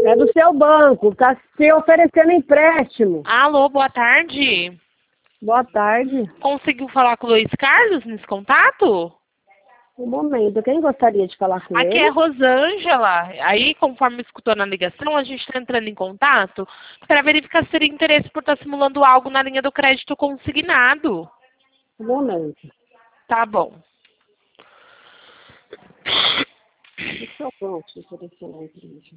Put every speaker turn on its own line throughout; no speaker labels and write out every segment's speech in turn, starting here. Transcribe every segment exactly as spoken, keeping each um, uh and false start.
É do seu banco, está se oferecendo empréstimo.
Alô, boa tarde.
Boa tarde.
Conseguiu falar com o Luiz Carlos nesse contato?
Um momento, quem gostaria de falar com
Aqui
ele?
é Rosângela. Aí, conforme escutou na ligação, a gente está entrando em contato para verificar se teria interesse por estar simulando algo na linha do crédito consignado.
Um momento.
Tá bom.
O seu banco se oferecendo empréstimo.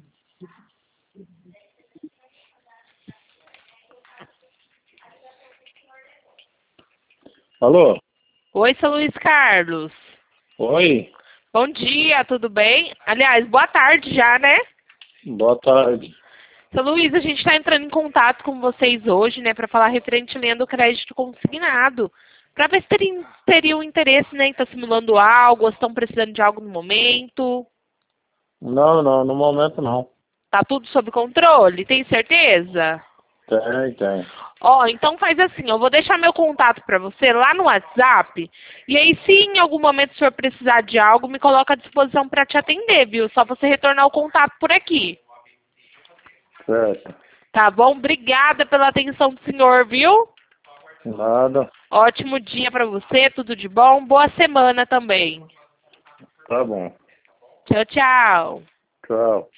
Alô?
Oi, seu Luiz Carlos.
Oi?
Bom dia, tudo bem? Aliás, boa tarde já, né?
Boa tarde.
Seu Luiz, a gente está entrando em contato com vocês hoje, né, para falar referente à linha do crédito consignado. Para ver se teriam, teriam interesse, né, em estar simulando algo, ou se estão precisando de algo no momento.
Não, não, no momento não.
Tá tudo sob controle? Tem certeza?
Tem, tem.
Ó, então faz assim, eu vou deixar meu contato para você lá no WhatsApp, e aí se em algum momento o senhor precisar de algo, me coloca à disposição para te atender, viu? Só você retornar o contato por aqui.
Certo.
Tá bom? Obrigada pela atenção do senhor, viu?
Nada.
Ótimo dia para você, tudo de bom. Boa semana também.
Tá bom.
Tchau, tchau.
Tchau.